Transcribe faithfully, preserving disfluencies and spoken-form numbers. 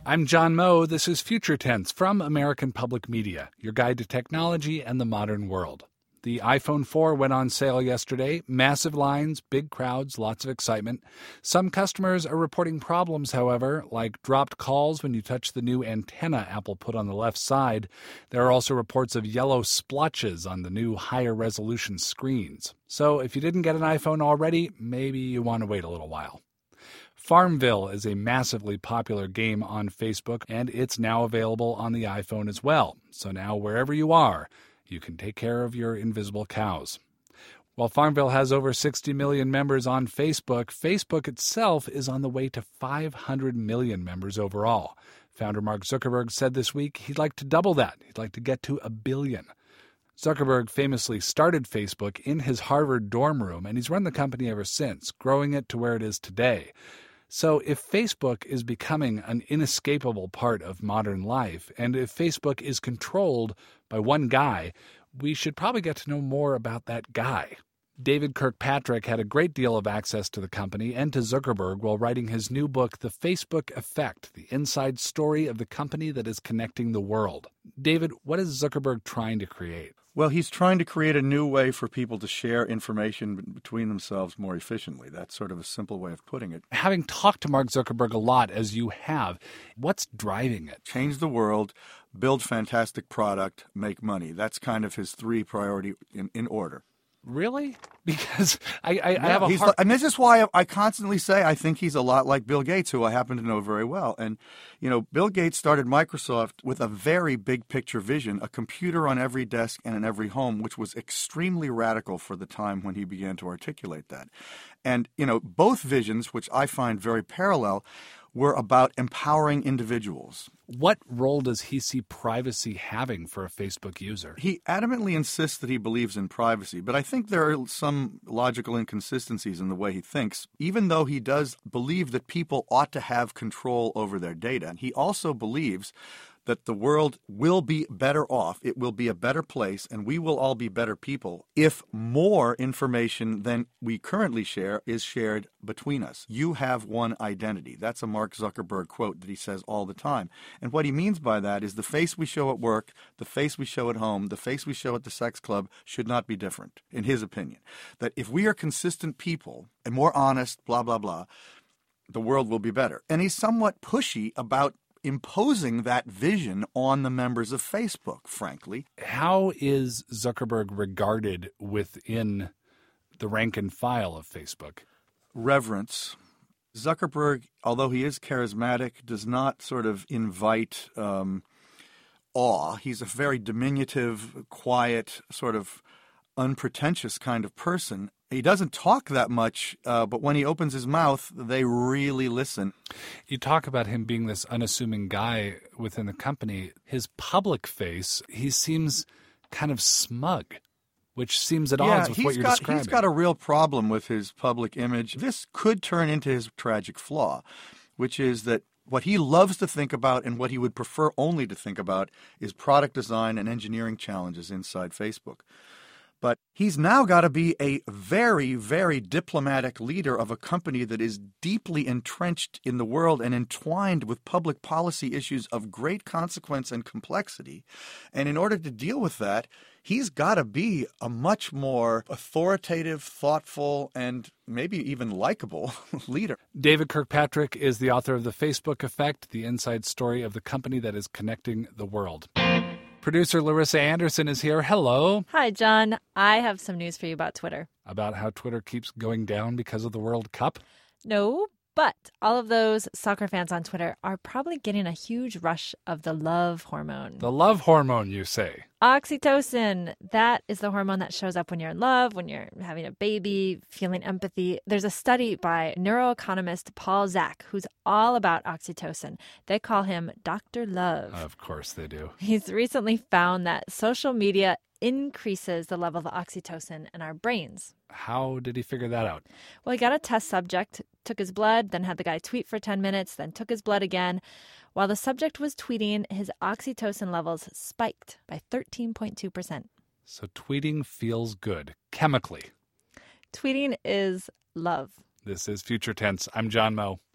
I'm John Moe. This is Future Tense from American Public Media, your guide to technology and the modern world. The iPhone four went on sale yesterday. Massive lines, big crowds, lots of excitement. Some customers are reporting problems, however, like dropped calls when you touch the new antenna Apple put on the left side. There are also reports of yellow splotches on the new higher resolution screens. So if you didn't get an iPhone already, maybe you want to wait a little while. Farmville is a massively popular game on Facebook, and it's now available on the iPhone as well. So now wherever you are, you can take care of your invisible cows. While Farmville has over sixty million members on Facebook, Facebook itself is on the way to five hundred million members overall. Founder Mark Zuckerberg said this week he'd like to double that. He'd like to get to a billion. Zuckerberg famously started Facebook in his Harvard dorm room, and he's run the company ever since, growing it to where it is today. So if Facebook is becoming an inescapable part of modern life, and if Facebook is controlled by one guy, we should probably get to know more about that guy. David Kirkpatrick had a great deal of access to the company and to Zuckerberg while writing his new book, The Facebook Effect, the inside story of the company that is connecting the world. David, what is Zuckerberg trying to create? Well, he's trying to create a new way for people to share information between themselves more efficiently. That's sort of a simple way of putting it. Having talked to Mark Zuckerberg a lot, as you have, what's driving it? Change the world, build fantastic product, make money. That's kind of his three priority in, in order. Really? Because I, I, yeah, I have a he's hard... And this is why I constantly say I think he's a lot like Bill Gates, who I happen to know very well. And, you know, Bill Gates started Microsoft with a very big picture vision, a computer on every desk and in every home, which was extremely radical for the time when he began to articulate that. And, you know, both visions, which I find very parallel, were about empowering individuals. What role does he see privacy having for a Facebook user? He adamantly insists that he believes in privacy, but I think there are some logical inconsistencies in the way he thinks. Even though he does believe that people ought to have control over their data, he also believes that the world will be better off, it will be a better place, and we will all be better people if more information than we currently share is shared between us. You have one identity. That's a Mark Zuckerberg quote that he says all the time. And what he means by that is the face we show at work, the face we show at home, the face we show at the sex club should not be different, in his opinion. That if we are consistent people and more honest, blah, blah, blah, the world will be better. And he's somewhat pushy about imposing that vision on the members of Facebook, frankly. How is Zuckerberg regarded within the rank and file of Facebook? Reverence. Zuckerberg, although he is charismatic, does not sort of invite um, awe. He's a very diminutive, quiet, sort of unpretentious kind of person. He doesn't talk that much, uh, but when he opens his mouth, they really listen. You talk about him being this unassuming guy within the company. His public face, he seems kind of smug, which seems at yeah, odds with what you're got, describing. He's got a real problem with his public image. This could turn into his tragic flaw, which is that what he loves to think about and what he would prefer only to think about is product design and engineering challenges inside Facebook. But he's now got to be a very, very diplomatic leader of a company that is deeply entrenched in the world and entwined with public policy issues of great consequence and complexity. And in order to deal with that, he's got to be a much more authoritative, thoughtful, and maybe even likable leader. David Kirkpatrick is the author of The Facebook Effect, the inside story of the company that is connecting the world. Producer Larissa Anderson is here. Hello. Hi, John. I have some news for you about Twitter. About how Twitter keeps going down because of the World Cup? No, but all of those soccer fans on Twitter are probably getting a huge rush of the love hormone. The love hormone, you say? Oxytocin. That is the hormone that shows up when you're in love, when you're having a baby, feeling empathy. There's a study by neuroeconomist Paul Zak, who's all about oxytocin. They call him Doctor Love. Of course they do. He's recently found that social media increases the level of oxytocin in our brains. How did he figure that out? Well, he got a test subject, took his blood, then had the guy tweet for ten minutes, then took his blood again. While the subject was tweeting, his oxytocin levels spiked by thirteen point two percent. So tweeting feels good, chemically. Tweeting is love. This is Future Tense. I'm John Moe.